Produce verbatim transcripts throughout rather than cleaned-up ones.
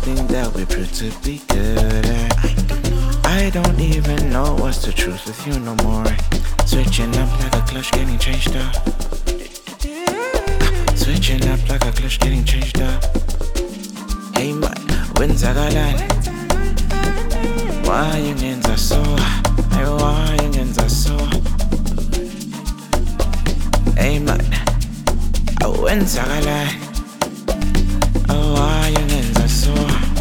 something that we prove to be good at. I don't even know what's the truth with you no more. Switching up like a clutch, getting changed up. Switching up like a clutch, getting changed up. Hey man, wenzakalani? Why you ngenza so? Hey, why you ngenza so? Hey man, wenzakalani? Oh, why you ngenza so?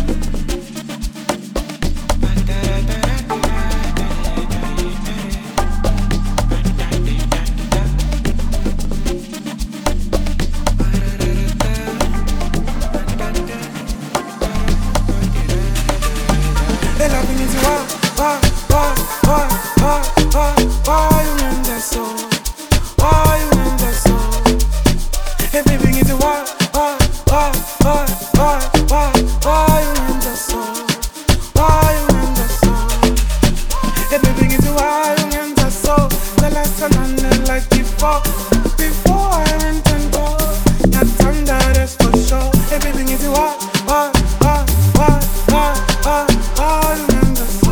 Why, why, why, why, why, why you in that soul? Why you in that soul? Hey baby, it's why, why, why, why, why, why, why you in that soul? Why you in that soul? Hey baby, it's why you in that soul? The last time I knew like before, before I went and go, that time that is for sure. Hey baby, it's why, why, why, why, why, why, why you in that soul?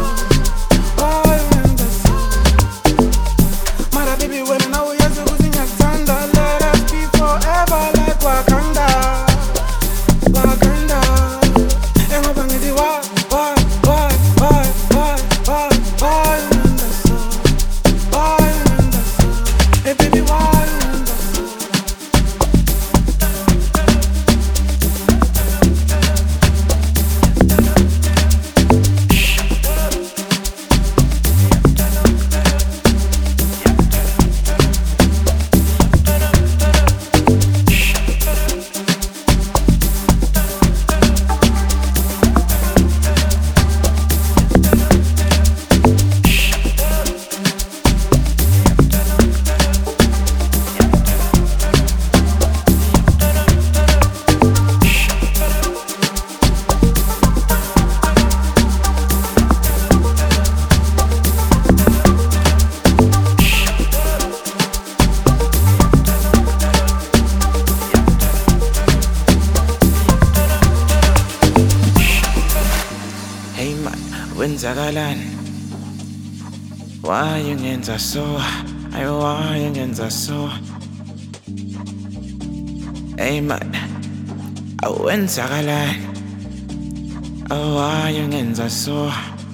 Wenzakalani? Why you ngenza so? Ay, why you ngenza so? Hey man, wenzakalani? Oh, why you ngenza so?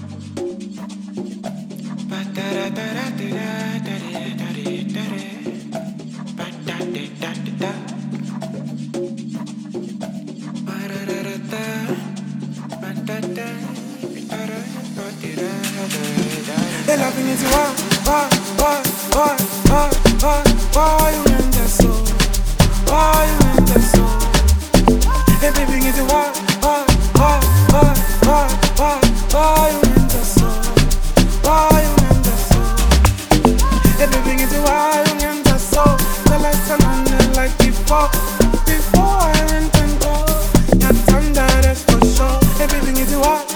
Hey, loving is why, why, why, why, why, why, why you in that soul? Why you in that soul? Hey, baby, is why, why, why, why, why, why, why you in that soul? Why you in that soul? Hey, baby, is why you in that soul? The last time I knew like before, before I went and go, that time that is for sure. Hey, baby, is why.